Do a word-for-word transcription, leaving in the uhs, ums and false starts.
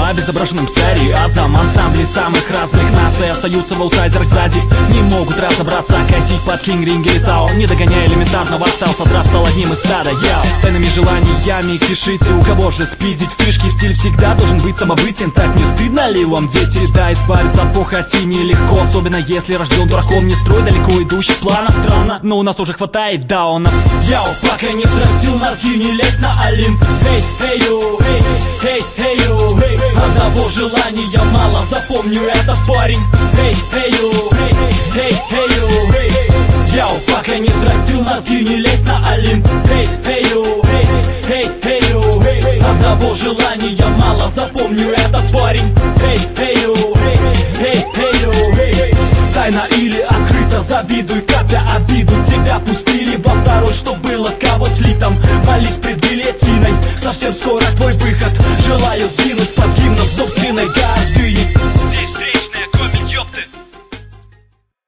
обезображенным псориазом. Ансамбли самых разных наций остаются в аутсайдерах сзади, не могут разобраться, косить под King Ring и Сао. Не догоняя элементарно, восстал, содрав, стал одним из стада. Яу, с тайными желаниями пишите, у кого же спиздить фишки. Стиль всегда должен быть самобытен, так не стыдно ли вам, дети? Да, избавиться от похоти нелегко, особенно если рожден дураком. Не строй далеко идущих планов, странно, но у нас уже хватает даунов. Яу, пока не взрастил мозги, не лезь на Олимп. Эй, эй, ю, эй, эй, эй, ю, эй. Одного желания мало, запомню этот парень. Эй, эй, ю, эй, эй, эй, ю, эй. Яу, пока не взрастил мозги, не лезь на Олимп. Эй, эй, ю, эй, эй, эй, ю, эй. Одного желания мало, запомню этот парень. Эй, эй, ю, эй, эй, эй, ю, эй. Тайна или открыто, завидуй, капля обиду. Тебя пустили во второй, что было кого слитом. Молись пред гильотиной, совсем скоро твой выход. Желаю сдвинуть под гибель